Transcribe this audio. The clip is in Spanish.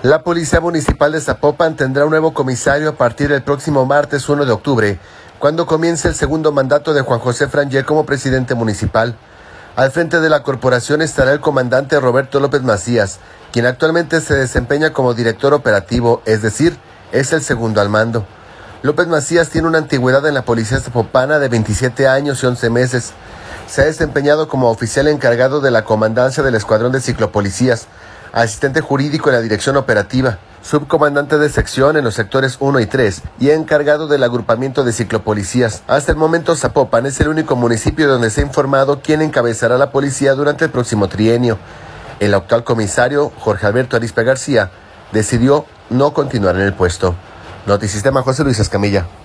La Policía Municipal de Zapopan tendrá un nuevo comisario a partir del próximo martes 1 de octubre, cuando comience el segundo mandato de Juan José Frangé como presidente municipal. Al frente de la corporación estará el comandante Roberto López Macías, quien actualmente se desempeña como director operativo, es decir, es el segundo al mando. López Macías tiene una antigüedad en la policía zapopana de 27 años y 11 meses. Se ha desempeñado como oficial encargado de la comandancia del Escuadrón de Ciclopolicías, asistente jurídico en la dirección operativa, subcomandante de sección en los sectores 1 y 3 y encargado del agrupamiento de ciclopolicías. Hasta el momento, Zapopan es el único municipio donde se ha informado quién encabezará la policía durante el próximo trienio. El actual comisario, Jorge Alberto Arizpe García, decidió no continuar en el puesto. Notisistema, José Luis Escamilla.